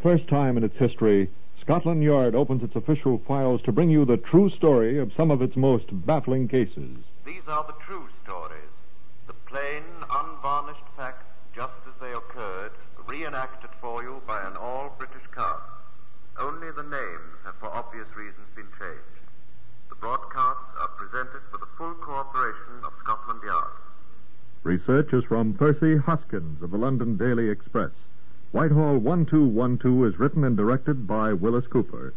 first time in its history, Scotland Yard opens its official files to bring you the true story of some of its most baffling cases. These are the true stories, the plain, unvarnished facts, just as they occurred, reenacted for you by an all-British cast. Only the names have for obvious reasons been changed. The broadcasts are presented with the full cooperation of Scotland Yard. Research is from Percy Hoskins of the London Daily Express. Whitehall 1212 is written and directed by Willis Cooper.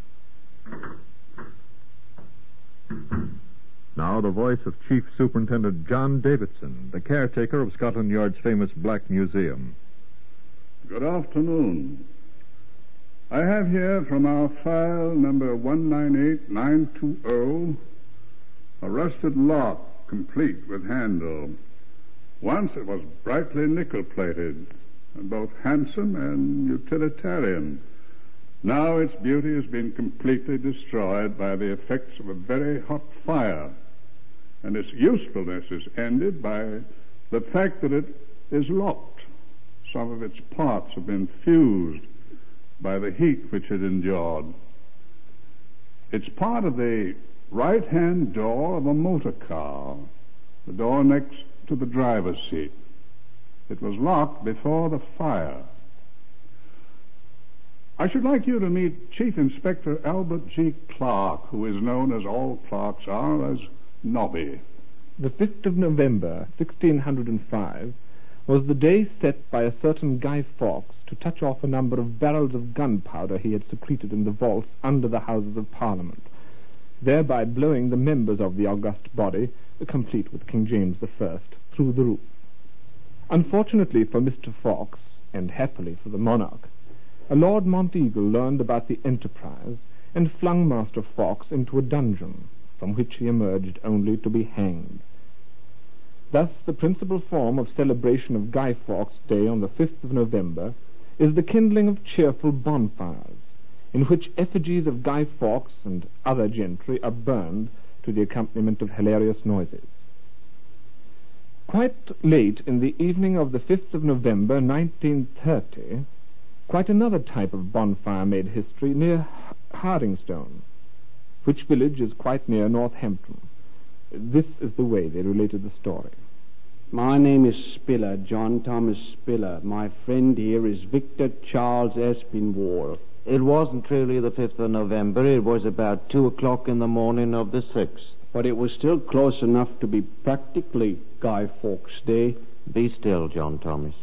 Now the voice of Chief Superintendent John Davidson, the caretaker of Scotland Yard's famous Black Museum. Good afternoon. I have here from our file number 198920 a rusted lock complete with handle. Once it was brightly nickel-plated and both handsome and utilitarian. Now its beauty has been completely destroyed by the effects of a very hot fire, and its usefulness is ended by the fact that it is locked. Some of its parts have been fused by the heat which it endured. It's part of the right-hand door of a motor car, the door next to the driver's seat. It was locked before the fire. I should like you to meet Chief Inspector Albert G. Clark, who is known, as all clerks are, as Nobby. The 5th of November, 1605, was the day set by a certain Guy Fawkes to touch off a number of barrels of gunpowder he had secreted in the vaults under the Houses of Parliament, thereby blowing the members of the august body, complete with King James I, through the roof. Unfortunately for Mr. Fawkes, and happily for the monarch, a Lord Monteagle learned about the enterprise and flung Master Fawkes into a dungeon, from which he emerged only to be hanged. Thus, the principal form of celebration of Guy Fawkes' Day on the 5th of November is the kindling of cheerful bonfires, in which effigies of Guy Fawkes and other gentry are burned to the accompaniment of hilarious noises. Quite late in the evening of the 5th of November, 1930, quite another type of bonfire made history near Hardingstone, which village is quite near Northampton. This is the way they related the story. My name is Spiller, John Thomas Spiller. My friend here is Victor Charles Espinwall. It wasn't truly the 5th of November. It was about 2 o'clock in the morning of the 6th. But it was still close enough to be practically Guy Fawkes' Day. Be still, John Thomas.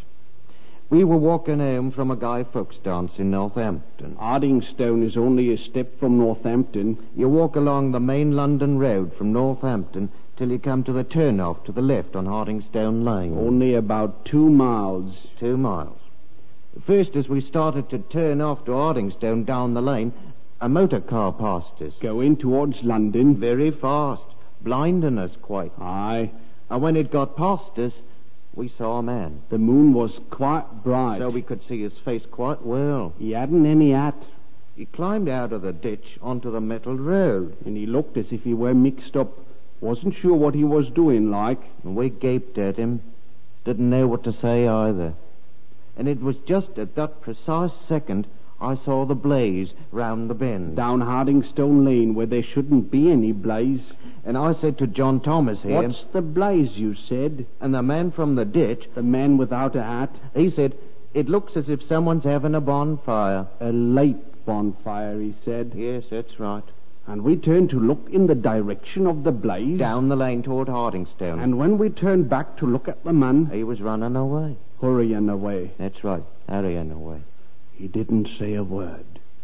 We were walking home from a Guy Fawkes dance in Northampton. Hardingstone is only a step from Northampton. You walk along the main London road from Northampton till you come to the turn-off to the left on Hardingstone Lane. Only about 2 miles. 2 miles. First, as we started to turn off to Hardingstone down the lane, a motor car passed us. Going towards London? Very fast, blinding us quite. Aye. And when it got past us, we saw a man. The moon was quite bright. So we could see his face quite well. He hadn't any hat. He climbed out of the ditch onto the metalled road. And he looked as if he were mixed up. Wasn't sure what he was doing, like. And we gaped at him. Didn't know what to say either. And it was just at that precise second I saw the blaze round the bend. Down Hardingstone Lane, where there shouldn't be any blaze. And I said to John Thomas here... What's the blaze, you said? And the man from the ditch... The man without a hat? He said, it looks as if someone's having a bonfire. A late bonfire, he said. Yes, that's right. And we turned to look in the direction of the blaze. Down the lane toward Hardingstone. And when we turned back to look at the man... He was running away. Hurrying away. That's right, hurrying away. He didn't say a word.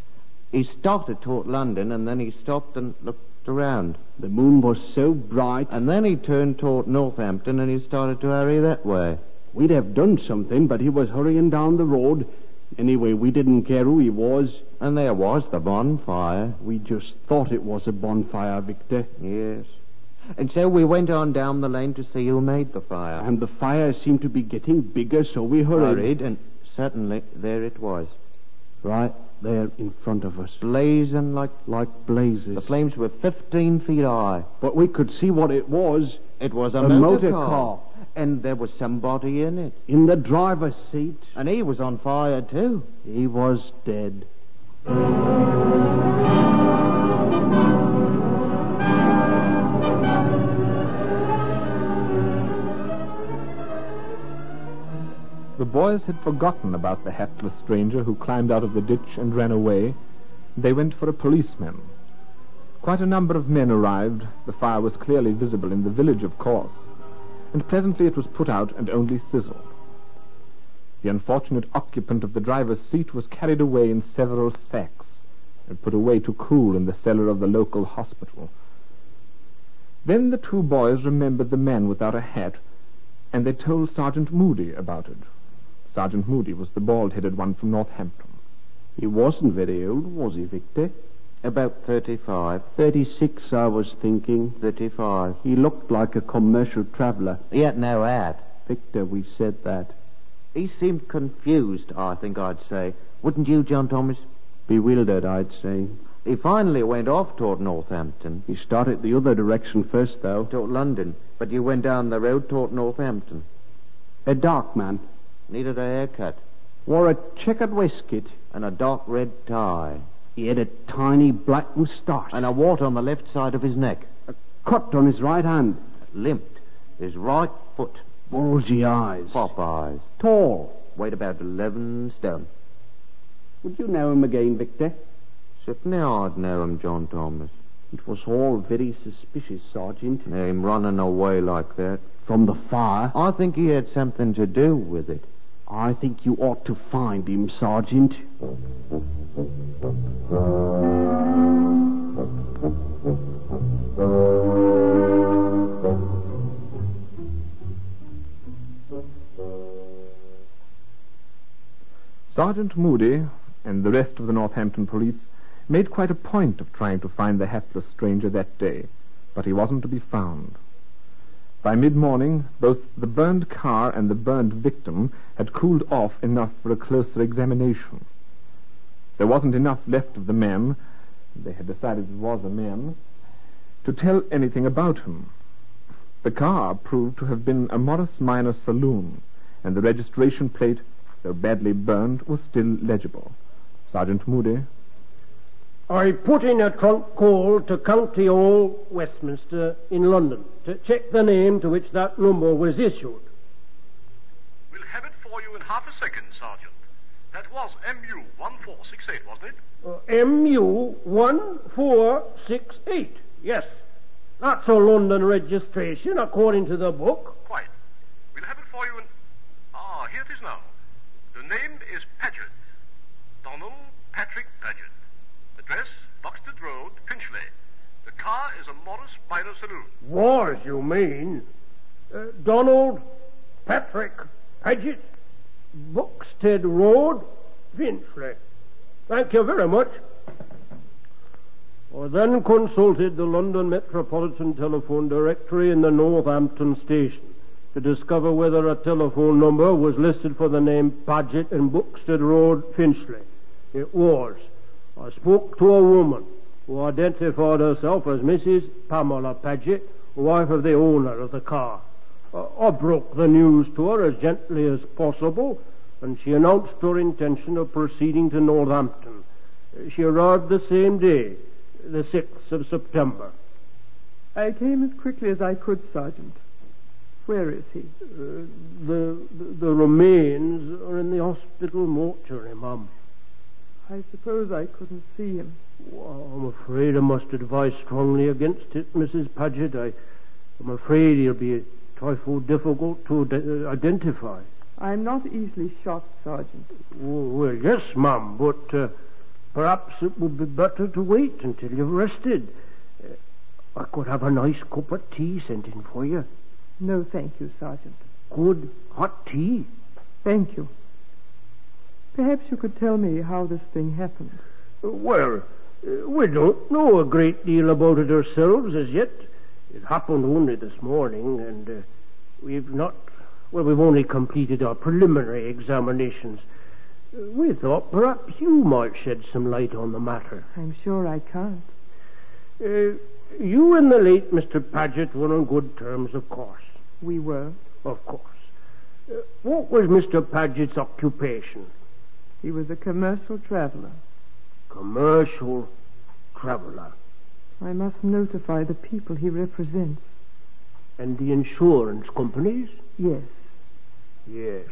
He started toward London, and then he stopped and looked around. The moon was so bright. And then he turned toward Northampton, and he started to hurry that way. We'd have done something, but he was hurrying down the road. Anyway, we didn't care who he was. And there was the bonfire. We just thought it was a bonfire, Victor. Yes. And so we went on down the lane to see who made the fire. And the fire seemed to be getting bigger, so we hurried. And suddenly there it was. Right there in front of us. Blazing like blazes. the flames were 15 feet high. But we could see what it was. It was a motor car. And there was somebody in it. In the driver's seat. And he was on fire, too. He was dead. The boys had forgotten about the hatless stranger who climbed out of the ditch and ran away. They went for a policeman. Quite a number of men arrived. The fire was clearly visible in the village, of course, and presently it was put out and only sizzled. The unfortunate occupant of the driver's seat was carried away in several sacks and put away to cool in the cellar of the local hospital. Then the two boys remembered the man without a hat, and they told Sergeant Moody about it. Sergeant Moody was the bald-headed one from Northampton. He wasn't very old, was he, Victor? About 35. 36, I was thinking. 35. He looked like a commercial traveller. He had no hat. Victor, we said that. He seemed confused, I think I'd say. Wouldn't you, John Thomas? Bewildered, I'd say. He finally went off toward Northampton. He started the other direction first, though. Toward London. But you went down the road toward Northampton. A dark man. Needed a haircut. Wore a checkered waistcoat. And a dark red tie. He had a tiny black moustache. And a wart on the left side of his neck. A cut on his right hand. Limped. His right foot. Bulgy eyes. Pop eyes. Tall. Weighed about 11 stone. Would you know him again, Victor? Certainly I'd know him, John Thomas. It was all very suspicious, Sergeant. Him running away like that. From the fire? I think he had something to do with it. I think you ought to find him, Sergeant. Sergeant Moody and the rest of the Northampton police made quite a point of trying to find the hapless stranger that day, but he wasn't to be found. By mid-morning, both the burned car and the burned victim had cooled off enough for a closer examination. There wasn't enough left of the man, they had decided it was a man, to tell anything about him. The car proved to have been a Morris Minor saloon, and the registration plate, though badly burned, was still legible. Sergeant Moody. I put in a trunk call to County Hall, Westminster, in London, to check the name to which that number was issued. We'll have it for you in half a second, Sergeant. That was MU-1468, wasn't it? MU-1468, yes. That's a London registration, according to the book. Quite. We'll have it for you in... Ah, here it is now. The name is Paget. Donald Patrick Paget. Address, Buxted Road, Finchley. The car is a Morris Minor saloon. Was, you mean? Donald Patrick Paget, Buxted Road, Finchley. Thank you very much. I then consulted the London Metropolitan Telephone Directory in the Northampton station to discover whether a telephone number was listed for the name Paget in Buxted Road, Finchley. It was. I spoke to a woman who identified herself as Mrs. Pamela Paget, wife of the owner of the car. I broke the news to her as gently as possible, and she announced her intention of proceeding to Northampton. She arrived the same day, the 6th of September. I came as quickly as I could, Sergeant. Where is he? The remains are in the hospital mortuary, Mum. I suppose I couldn't see him. Well, I'm afraid I must advise strongly against it, Mrs. Paget. I'm afraid he'll be a trifle difficult to identify. I'm not easily shocked, Sergeant. Well, yes, Mum, but perhaps it would be better to wait until you've rested. I could have a nice cup of tea sent in for you. No, thank you, Sergeant. Good hot tea? Thank you. Perhaps you could tell me how this thing happened. Well, we don't know a great deal about it ourselves as yet. It happened only this morning, and we've only completed our preliminary examinations. We thought perhaps you might shed some light on the matter. I'm sure I can't. You and the late Mr. Paget were on good terms, of course. We were. Of course. What was Mr. Paget's occupation? He was a commercial traveler. Commercial traveler. I must notify the people he represents. And the insurance companies? Yes. Yes.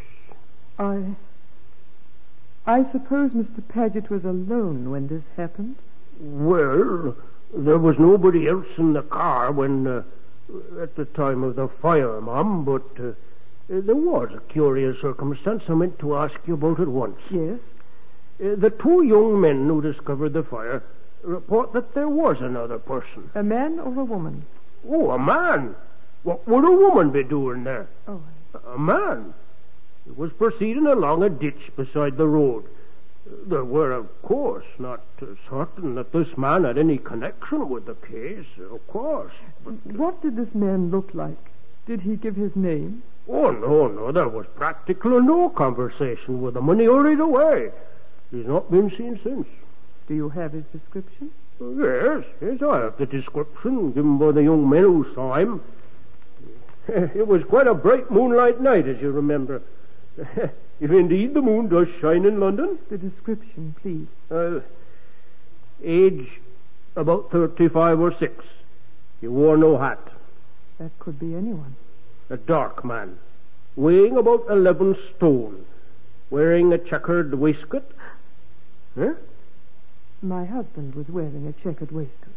I suppose Mr. Paget was alone when this happened? Well, there was nobody else in the car when, at the time of the fire, Mum, but there was a curious circumstance I meant to ask you about at once. Yes? The two young men who discovered the fire report that there was another person. A man or a woman? Oh, a man. What would a woman be doing there? Oh. A man. He was proceeding along a ditch beside the road. They were, of course, not certain that this man had any connection with the case, of course. But, what did this man look like? Did he give his name? Oh, no, there was practically no conversation with him, and he hurried away. He's not been seen since. Do you have his description? Yes, I have the description given by the young men who saw him. It was quite a bright moonlight night, as you remember. If indeed the moon does shine in London. The description, please. Age about 35 or 6. He wore no hat. That could be anyone. A dark man, weighing about 11 stone, wearing a checkered waistcoat. Huh? My husband was wearing a checkered waistcoat.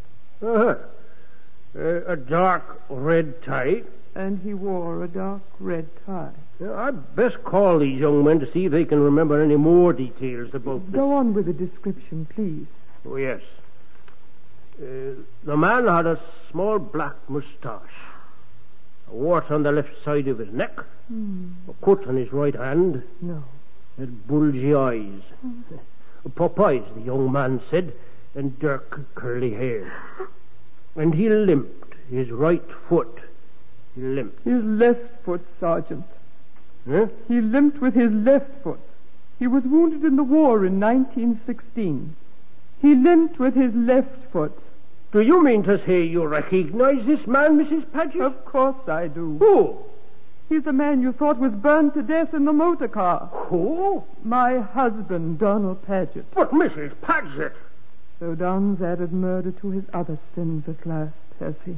A dark red tie. And he wore a dark red tie. I'd best call these young men to see if they can remember any more details about this. Go on with the description, please. Oh, yes. The man had a small black moustache, a wart on the left side of his neck, a cut on his right hand. No. Had bulgy eyes. Pop eyes, the young man said, and dark curly hair. And he limped, his right foot. He limped. His left foot, Sergeant. Huh? He limped with his left foot. He was wounded in the war in 1916. He limped with his left foot. Do you mean to say you recognize this man, Mrs. Paget? Of course I do. Who? He's the man you thought was burned to death in the motor car. Who? My husband, Donald Paget. But Mrs. Paget! So Don's added murder to his other sins at last, has he?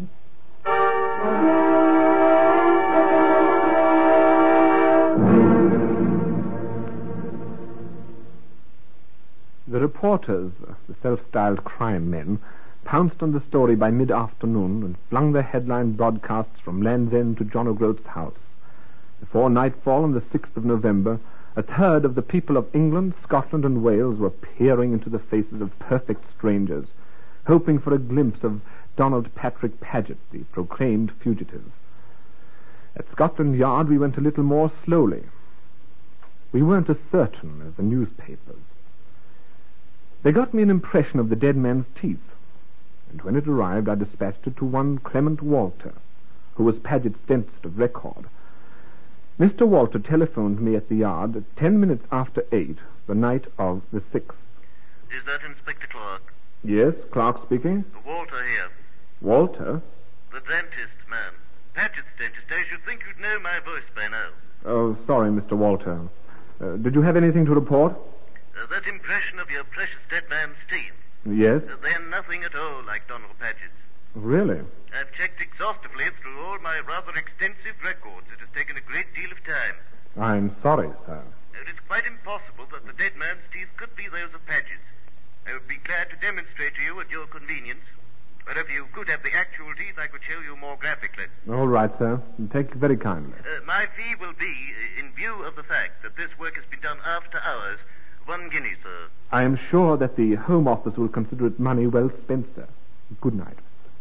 The reporters, the self-styled crime men, pounced on the story by mid-afternoon and flung their headline broadcasts from Land's End to John O'Groat's house. Before nightfall on the 6th of November, a third of the people of England, Scotland, and Wales were peering into the faces of perfect strangers, hoping for a glimpse of Donald Patrick Paget, the proclaimed fugitive. At Scotland Yard we went a little more slowly. We weren't as certain as the newspapers. They got me an impression of the dead man's teeth, and when it arrived I dispatched it to one Clement Walter, who was Paget's dentist of record. Mr. Walter telephoned me at the Yard at 10 minutes after 8, the night of the 6th. Is that Inspector Clark? Yes, Clark speaking. Walter here. Walter? The dentist, man. Paget's dentist. I should think you'd know my voice by now. Oh, sorry, Mr. Walter. Did you have anything to report? That impression of your precious dead man's teeth. Yes? They're nothing at all like Donald Paget's. Really? I've checked exhaustively through all my rather extensive records. It has taken a great deal of time. I'm sorry, sir. It's quite impossible that the dead man's teeth could be those of Paget's. I would be glad to demonstrate to you at your convenience. But if you could have the actual teeth, I could show you more graphically. All right, sir. Take it very kindly. My fee will be, in view of the fact that this work has been done after hours, 1 guinea, sir. I am sure that the Home Office will consider it money well spent, sir. Good night.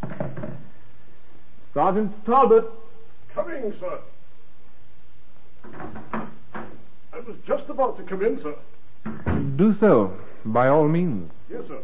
Sergeant Talbot. Coming, sir. I was just about to come in, sir. Do so, by all means. Yes, sir.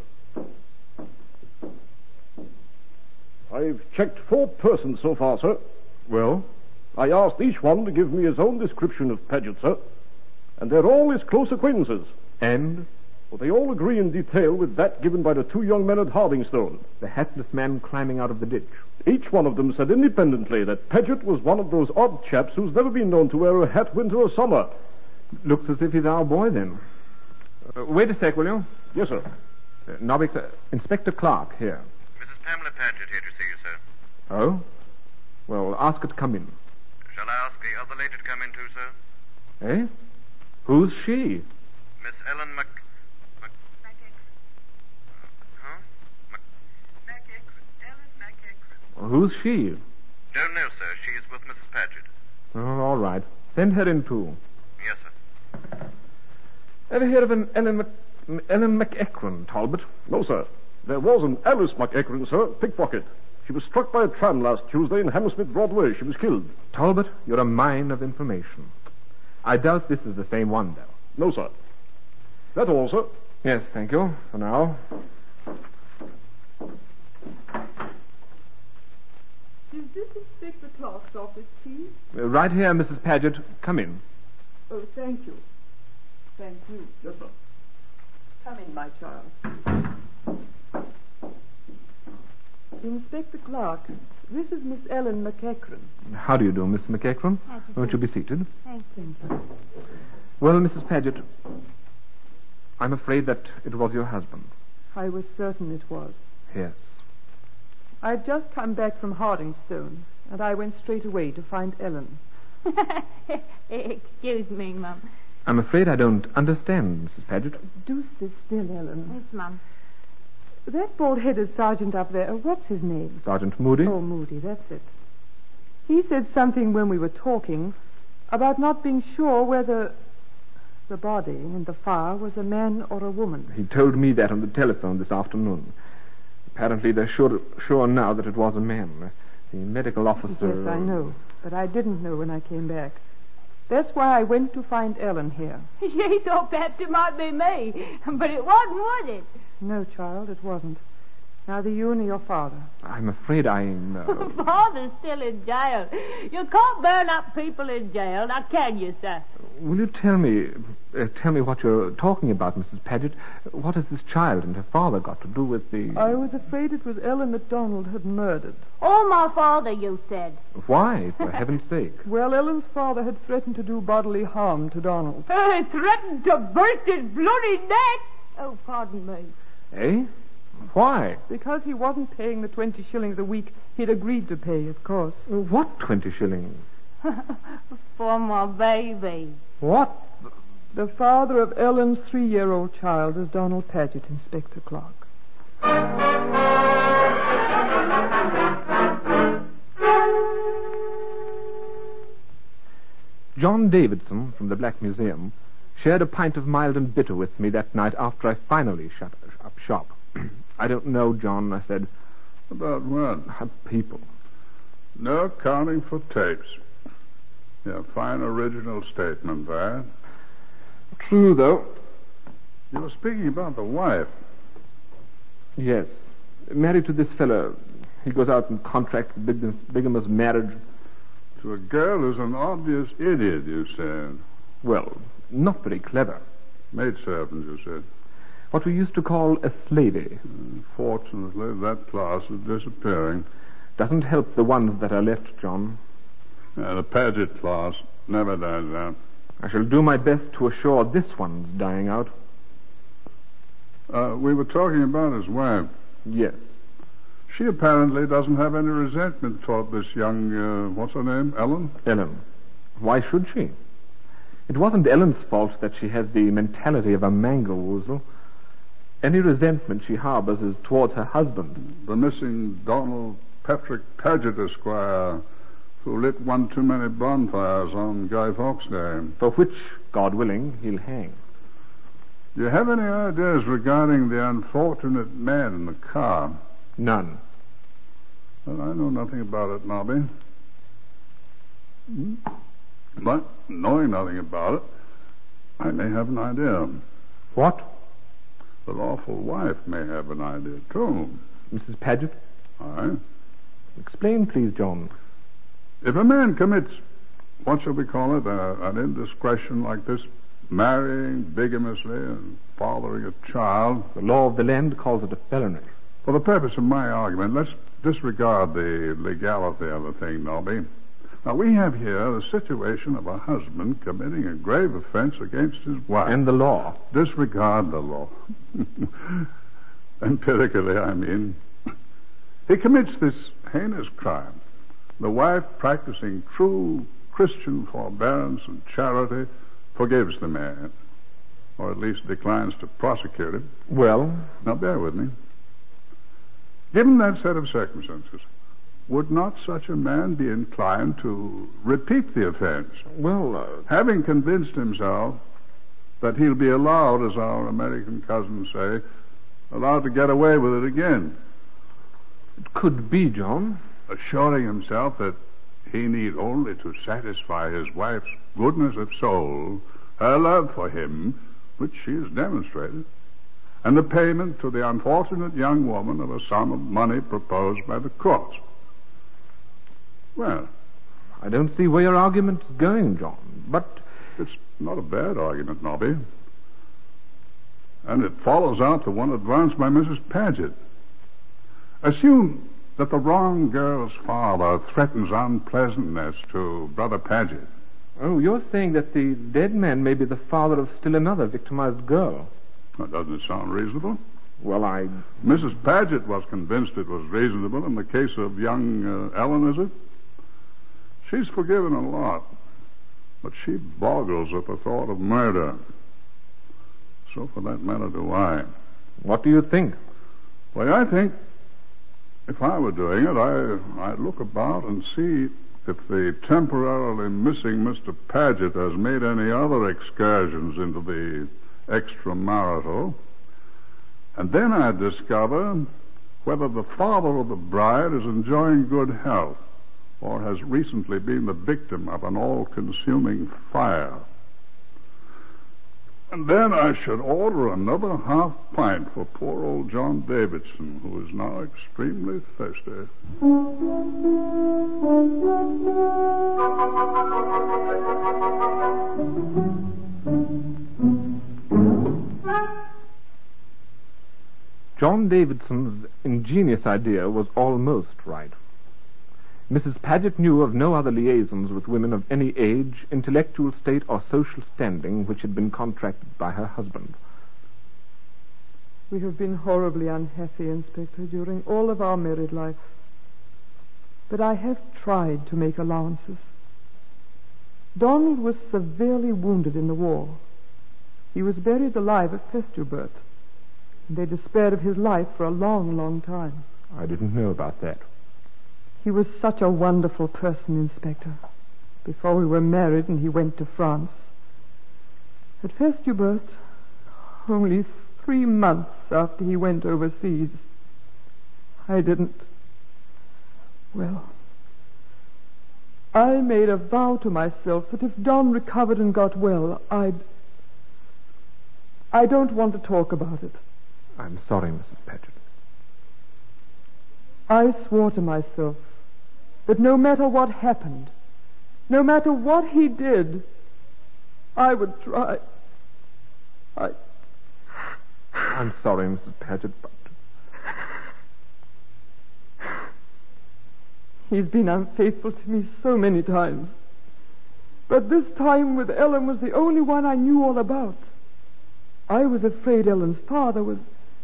I've checked 4 persons so far, sir. Well? I asked each one to give me his own description of Paget, sir. And they're all his close acquaintances. And? Well, they all agree in detail with that given by the two young men at Hardingstone. The hatless man climbing out of the ditch. Each one of them said independently that Paget was one of those odd chaps who's never been known to wear a hat winter or summer. Looks as if he's our boy, then. Wait a sec, will you? Yes, sir. Novick, Inspector Clark, here. Mrs. Pamela Paget here to see you, sir. Oh? Well, ask her to come in. Shall I ask the other lady to come in too, sir? Eh? Who's she? Miss Ellen Who's she? Don't know, sir. She's with Mrs. Paget. Oh, all right. Send her in, too. Yes, sir. Ever heard of an Ellen McEachran, Talbot? No, sir. There was an Alice McEachran, sir, pickpocket. She was struck by a tram last Tuesday in Hammersmith Broadway. She was killed. Talbot, you're a mine of information. I doubt this is the same one, though. No, sir. That's all, sir. Yes, thank you. For now. Is this Inspector Clark's office, please? Right here, Mrs. Paget. Come in. Oh, thank you. Thank you. Yes, sir. Come in, my child. Inspector Clark, this is Miss Ellen McEachran. How do you do, Miss McEachran? Won't you be seated? Thank you. Well, Mrs. Paget, I'm afraid that it was your husband. I was certain it was. Yes. I'd just come back from Hardingstone, and I went straight away to find Ellen. Excuse me, Mum. I'm afraid I don't understand, Mrs. Paget. Do sit still, Ellen. Yes, Mum. That bald-headed sergeant up there, what's his name? Sergeant Moody? Oh, Moody, that's it. He said something when we were talking about not being sure whether the body in the fire was a man or a woman. He told me that on the telephone this afternoon. Apparently they're sure now that it was a man. The medical officer... Yes, I know. But I didn't know when I came back. That's why I went to find Ellen here. She thought perhaps it might be me, but it wasn't, was it? No, child, it wasn't. Neither you nor your father. I'm afraid I'm... Father's still in jail. You can't burn up people in jail, now can you, sir? Will you tell me what you're talking about, Mrs. Paget? What has this child and her father got to do with the... I was afraid it was Ellen that Donald had murdered. Oh, my father, you said. Why, for heaven's sake? Well, Ellen's father had threatened to do bodily harm to Donald. Threatened to burst his bloody neck? Oh, pardon me. Eh? Why? Because he wasn't paying the 20 shillings a week he'd agreed to pay, of course. What 20 shillings? For my baby. What? The father of Ellen's 3-year-old child is Donald Paget, Inspector Clark. John Davidson from the Black Museum shared a pint of mild and bitter with me that night after I finally shut up shop. I don't know, John, I said. About what? People. No accounting for tapes. Yeah, fine original statement there. True, though. You were speaking about the wife. Yes. Married to this fellow. He goes out and contracts bigamous marriage. To a girl who's an obvious idiot, you said. Well, not very clever. Maidservant, you said. What we used to call a slavey. Fortunately, that class is disappearing. Doesn't help the ones that are left, John. The Paget class never dies out. I shall do my best to assure this one's dying out. We were talking about his wife. Yes. She apparently doesn't have any resentment toward this young, what's her name, Ellen? Ellen. Why should she? It wasn't Ellen's fault that she has the mentality of a mangle-woozle. Any resentment she harbors is towards her husband. The missing Donald Patrick Paget, Esquire, who lit one too many bonfires on Guy Fawkes Day. For which, God willing, he'll hang. Do you have any ideas regarding the unfortunate man in the car? None. Well, I know nothing about it, Nobby. But, knowing nothing about it, I may have an idea. What? The lawful wife may have an idea, too. Mrs. Paget? Aye. Explain, please, John. If a man commits, what shall we call it, an indiscretion like this, marrying bigamously and fathering a child. The law of the land calls it a felony. For the purpose of my argument, let's disregard the legality of the thing, Nobby. Now, we have here the situation of a husband committing a grave offense against his wife. And the law. Disregard the law. Empirically, I mean. He commits this heinous crime. The wife, practicing true Christian forbearance and charity, forgives the man, or at least declines to prosecute him. Well? Now, bear with me. Given that set of circumstances, would not such a man be inclined to repeat the offense? Well, having convinced himself that he'll be allowed, as our American cousins say, allowed to get away with it again. It could be, John. Assuring himself that he need only to satisfy his wife's goodness of soul, her love for him, which she has demonstrated, and the payment to the unfortunate young woman of a sum of money proposed by the courts. Well, I don't see where your argument is going, John, but... It's not a bad argument, Nobby. And it follows out the one advanced by Mrs. Paget. Assume that the wrong girl's father threatens unpleasantness to Brother Paget. Oh, you're saying that the dead man may be the father of still another victimized girl. Now, doesn't it sound reasonable? Well, Mrs. Paget was convinced it was reasonable in the case of young Ellen, is it? She's forgiven a lot, but she boggles at the thought of murder. So, for that matter, do I. What do you think? Well, I think if I were doing it, I'd look about and see if the temporarily missing Mr. Paget has made any other excursions into the extramarital, and then I'd discover whether the father of the bride is enjoying good health or has recently been the victim of an all-consuming fire. And then I should order another half pint for poor old John Davidson, who is now extremely thirsty. John Davidson's ingenious idea was almost right. Mrs. Paget knew of no other liaisons with women of any age, intellectual state, or social standing which had been contracted by her husband. We have been horribly unhappy, Inspector, during all of our married life. But I have tried to make allowances. Donald was severely wounded in the war. He was buried alive at Festubert, and they despaired of his life for a long, long time. I didn't know about that. He was such a wonderful person, Inspector. Before we were married and he went to France. At Festubert, only 3 months after he went overseas, I made a vow to myself that if Don recovered and got well, I don't want to talk about it. I'm sorry, Mrs. Paget. I swore to myself that no matter what happened, no matter what he did, I would try. I'm sorry, Mrs. Paget, but... He's been unfaithful to me so many times. But this time with Ellen was the only one I knew all about. I was afraid Ellen's father was...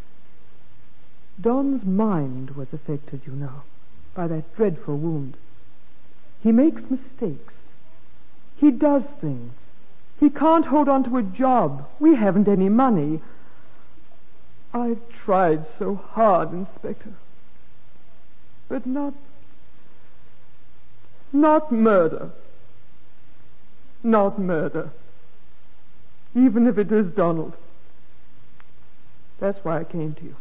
Don's mind was affected, you know, by that dreadful wound. He makes mistakes. He does things. He can't hold on to a job. We haven't any money. I've tried so hard, Inspector. But not murder. Not murder. Even if it is Donald. That's why I came to you.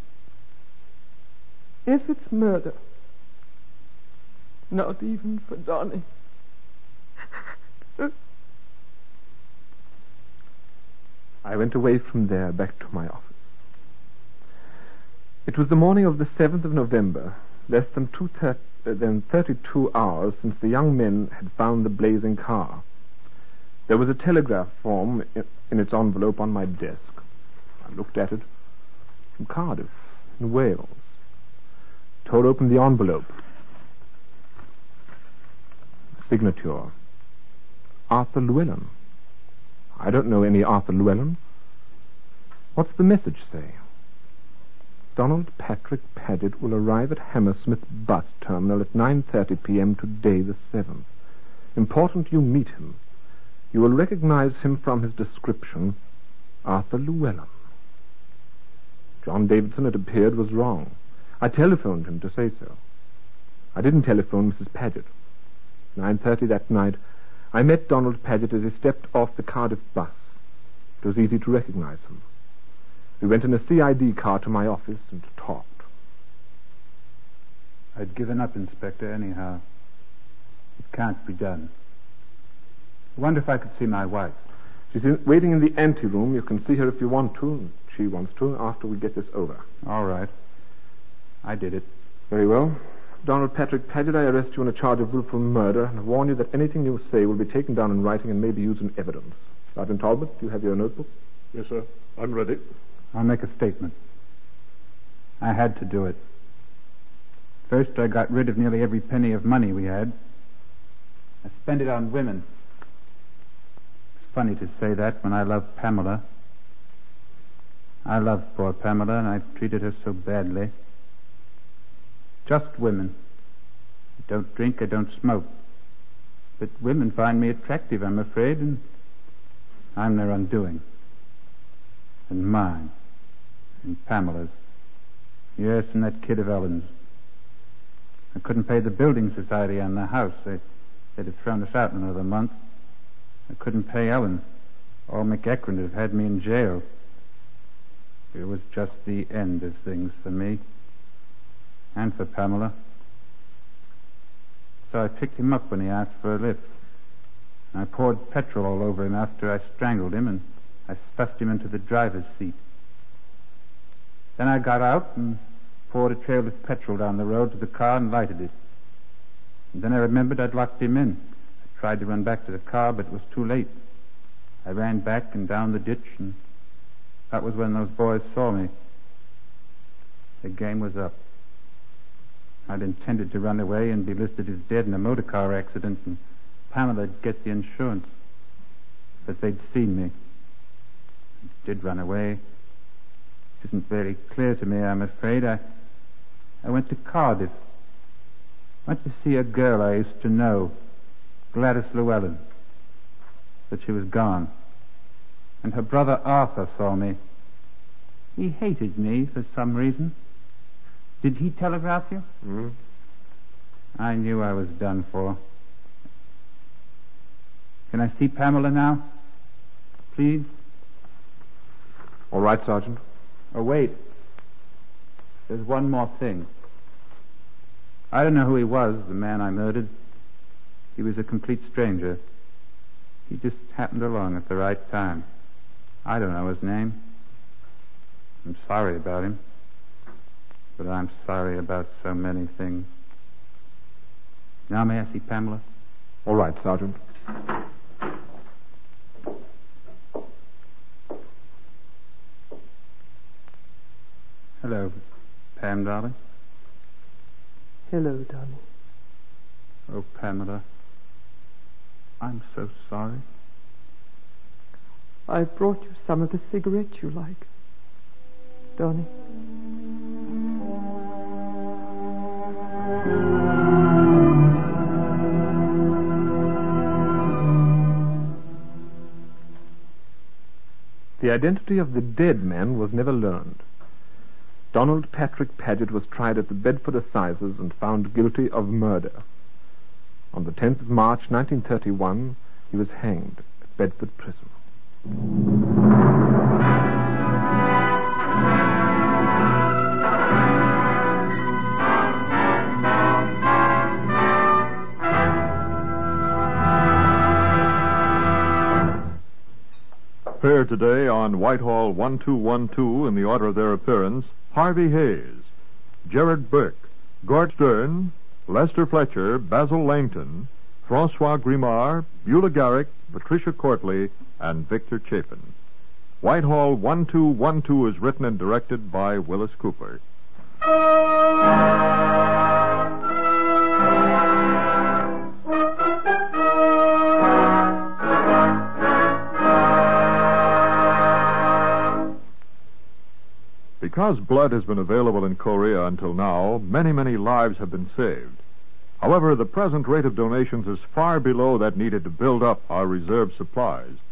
If it's murder, not even for Donnie. I went away from there back to my office. It was the morning of the 7th of November, less than 32 hours since the young men had found the blazing car. There was a telegraph form in its envelope on my desk. I looked at it. From Cardiff, in Wales. Tore open the envelope. Signature. Arthur Llewellyn. I don't know any Arthur Llewellyn. What's the message say? Donald Patrick Paget will arrive at Hammersmith bus terminal at 9:30 p.m. today, the 7th. Important you meet him. You will recognize him from his description, Arthur Llewellyn. John Davidson, it appeared, was wrong. I telephoned him to say so. I didn't telephone Mrs. Paget. 9:30 that night, I met Donald Paget as he stepped off the Cardiff bus. It was easy to recognize him. We went in a CID car to my office and talked. I'd given up, Inspector, anyhow. It can't be done. I wonder if I could see my wife. She's waiting in the anteroom. You can see her if you want to, and she wants to, after we get this over. All right. I did it. Very well. Donald Patrick Paget, I arrest you on a charge of willful murder, and I warn you that anything you say will be taken down in writing and may be used in evidence. Sergeant Talbot, do you have your notebook? Yes, sir. I'm ready. I'll make a statement. I had to do it. First, I got rid of nearly every penny of money we had. I spent it on women. It's funny to say that when I love Pamela. I love poor Pamela, and I've treated her so badly. Just women. I don't drink, I don't smoke. But women find me attractive, I'm afraid, and I'm their undoing. And mine. And Pamela's. Yes, and that kid of Ellen's. I couldn't pay the building society on the house. They'd have thrown us out in another month. I couldn't pay Ellen. All McEachran would have had me in jail. It was just the end of things for me. And for Pamela. So I picked him up when he asked for a lift. I poured petrol all over him after I strangled him, and I stuffed him into the driver's seat. Then I got out and poured a trail of petrol down the road to the car and lighted it. And then I remembered I'd locked him in. I tried to run back to the car, but it was too late. I ran back and down the ditch, and that was when those boys saw me. The game was up. I'd intended to run away and be listed as dead in a motor car accident, and Pamela'd get the insurance. But they'd seen me. I did run away. It isn't very clear to me, I'm afraid. I went to Cardiff. Went to see a girl I used to know, Gladys Llewellyn. But she was gone. And her brother Arthur saw me. He hated me for some reason. Did he telegraph you? Mm-hmm. I knew I was done for. Can I see Pamela now? Please? All right, Sergeant. Oh, wait. There's one more thing. I don't know who he was, the man I murdered. He was a complete stranger. He just happened along at the right time. I don't know his name. I'm sorry about him. But I'm sorry about so many things. Now may I see Pamela? All right, Sergeant. Hello, Pam, darling. Hello, darling. Oh, Pamela. I'm so sorry. I brought you some of the cigarettes you like. Darling. The identity of the dead man was never learned. Donald Patrick Paget was tried at the Bedford Assizes and found guilty of murder. On the 10th of March, 1931, he was hanged at Bedford Prison. Appeared today on Whitehall 1212 in the order of their appearance, Harvey Hayes, Gerard Burke, Gort Stern, Lester Fletcher, Basil Langton, Francois Grimard, Beulah Garrick, Patricia Courtley, and Victor Chapin. Whitehall 1212 is written and directed by Willis Cooper. Because blood has been available in Korea until now, many lives have been saved. However, the present rate of donations is far below that needed to build up our reserve supplies.